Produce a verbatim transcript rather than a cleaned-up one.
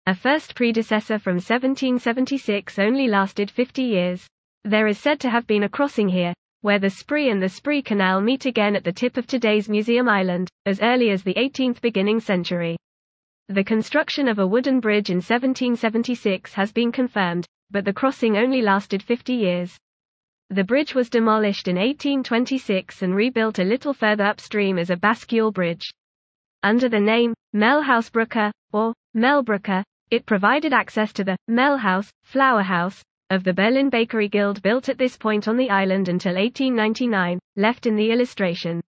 A first predecessor from seventeen seventy-six only lasted fifty years. There is said to have been a crossing here, where the Spree and the Spree Canal meet again at the tip of today's Museum Island, as early as the eighteenth beginning century. The construction of a wooden bridge in seventeen seventy-six has been confirmed, but the crossing only lasted fifty years. The bridge was demolished in eighteen twenty-six and rebuilt a little further upstream as a bascule bridge. Under the name, Melhuisbrücke, or Melbrücke, it provided access to the Melhaus, flower house, of the Berlin Bakery Guild built at this point on the island until eighteen ninety-nine, left in the illustration.